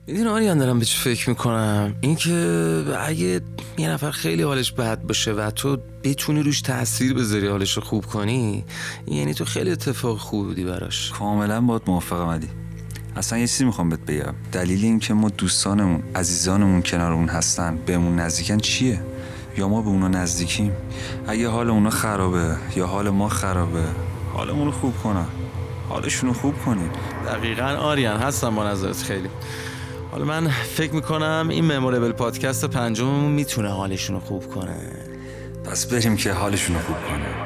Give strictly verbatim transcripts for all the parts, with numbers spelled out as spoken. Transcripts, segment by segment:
میدونی آریان دارم به چی فکر میکنم؟ این که اگه یه نفر خیلی حالش بد باشه و تو بتونی روش تأثیر بذاری حالش رو خوب کنی، یعنی تو خیلی اتفاق خوبی بودی براش. کاملا باهات موافقم علی. اصلا یه چیزی میخوام بهت بگم، دلیل این که ما دوستانمون عزیزانمون کنارمون هستن بهمون نزدیکن چیه؟ یا ما به اونا نزدیکیم؟ اگه حال اونا خرابه یا حال ما خرابه، حالمون رو خوب کنن، حالشون رو خوب کنیم. دقیقاً آریان، هستم با نظرت خیلی. حالا من فکر میکنم این مموریبل پادکست پنجممون میتونه حالشون رو خوب کنه. پس بریم که حالشون رو خوب کنه.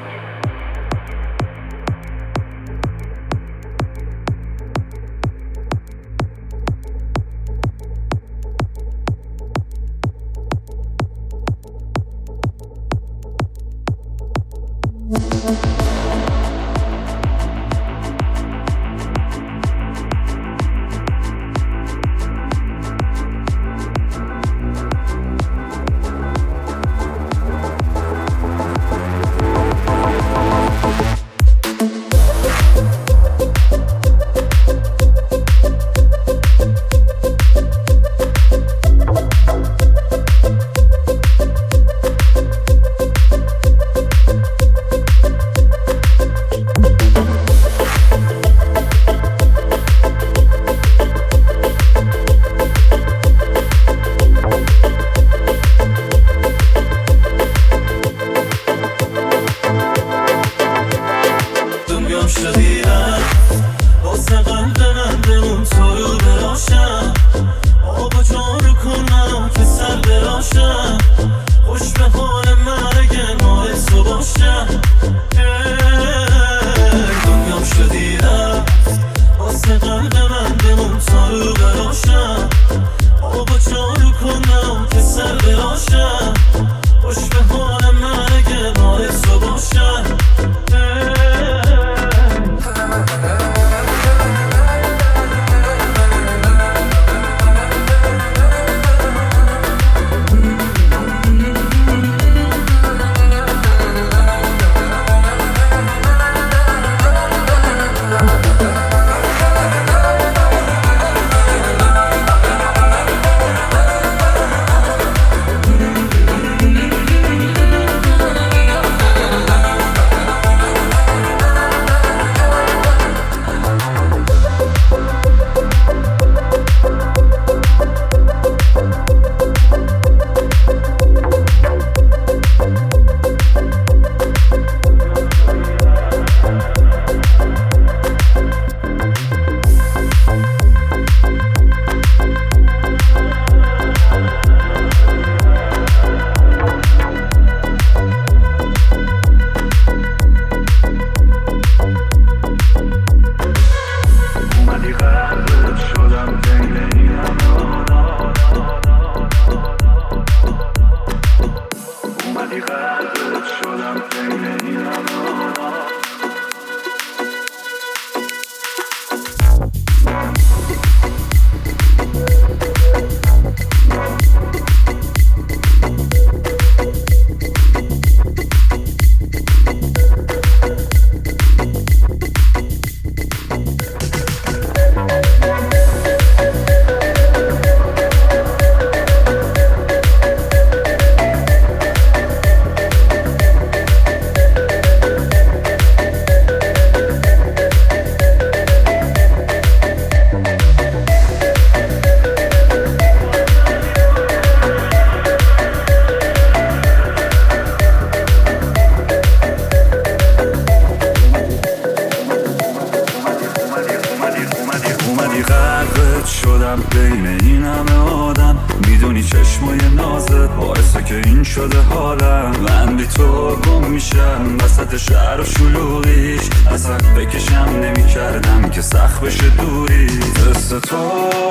شدم بین این همه آدم، میدونی چشمای نازت باعثه که این شده حالم. من بی تو گم میشم وسط شهر و شلوغیش، اصلا بکشم نمی کردم که سخت بشه دوری. دست تو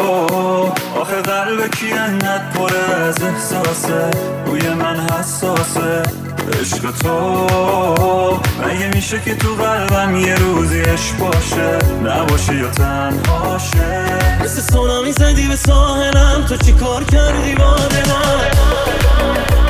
آخه قلب کی انقدر پره از احساسه، روی من حساسه. عشق تو مگه میشه که تو قلبم یه روزی عشق باشه، نباشه یا تنهاشه. مثل سونامی زدی به ساحلم، تو چی کار کردی با دلم؟